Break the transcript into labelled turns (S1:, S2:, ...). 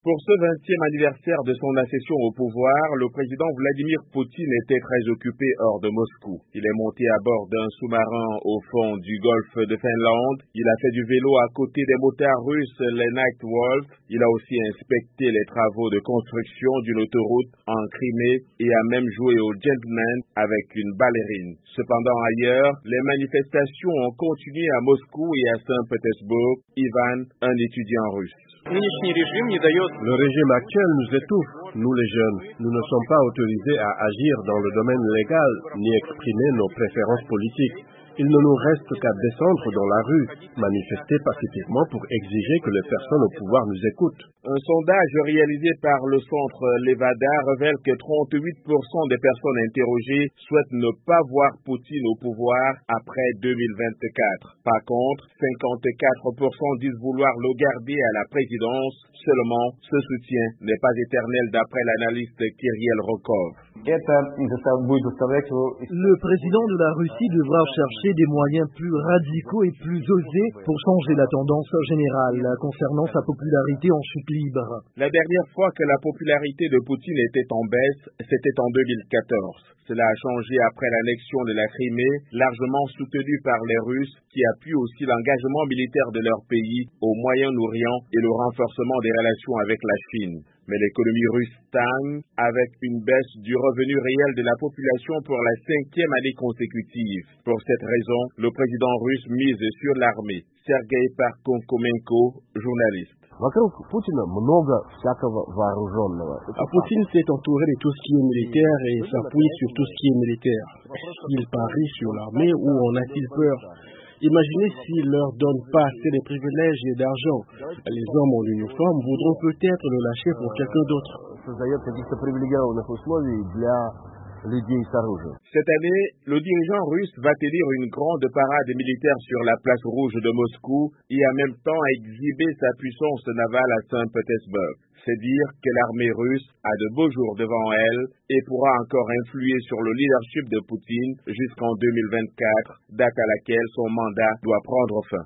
S1: Pour ce 20e anniversaire de son accession au pouvoir, le président Vladimir Poutine était très occupé hors de Moscou. Il est monté à bord d'un sous-marin au fond du golfe de Finlande. Il a fait du vélo à côté des motards russes, les Night Wolf. Il a aussi inspecté les travaux de construction d'une autoroute en Crimée et a même joué au gentleman avec une ballerine. Cependant ailleurs, les manifestations ont continué à Moscou et à Saint-Pétersbourg. Ivan, un étudiant russe.
S2: Le régime actuel nous étouffe, nous les jeunes. Nous ne sommes pas autorisés à agir dans le domaine légal, ni exprimer nos préférences politiques. Il ne nous reste qu'à descendre dans la rue, manifester pacifiquement pour exiger que les personnes au pouvoir nous écoutent.
S1: Un sondage réalisé par le centre Levada révèle que 38% des personnes interrogées souhaitent ne pas voir Poutine au pouvoir après 2024. Par contre, 54% disent vouloir le garder à la présidence. Seulement, ce soutien n'est pas éternel d'après l'analyste Kirill Rokov.
S3: Le président de la Russie devra chercher des moyens plus radicaux et plus osés pour changer la tendance générale concernant sa popularité en chute libre.
S1: La dernière fois que la popularité de Poutine était en baisse, c'était en 2014. Cela a changé après l'annexion de la Crimée, largement soutenue par les Russes, qui appuient aussi l'engagement militaire de leur pays au Moyen-Orient et le renforcement des relations avec la Chine. Mais l'économie russe stagne avec une baisse du revenu réel de la population pour la 5e année consécutive. Pour cette raison, le président russe mise sur l'armée. Sergei Parkhonkomenko, journaliste.
S4: Poutine s'est entouré de tout ce qui est militaire et s'appuie sur tout ce qui est militaire. Il parie sur l'armée ou en a-t-il peur? Imaginez s'il ne leur donne pas assez de privilèges et d'argent. Les hommes en uniforme voudront peut-être le lâcher pour quelqu'un d'autre.
S1: Cette année, le dirigeant russe va tenir une grande parade militaire sur la place rouge de Moscou et en même temps exhiber sa puissance navale à Saint-Pétersbourg. C'est dire que l'armée russe a de beaux jours devant elle et pourra encore influer sur le leadership de Poutine jusqu'en 2024, date à laquelle son mandat doit prendre fin.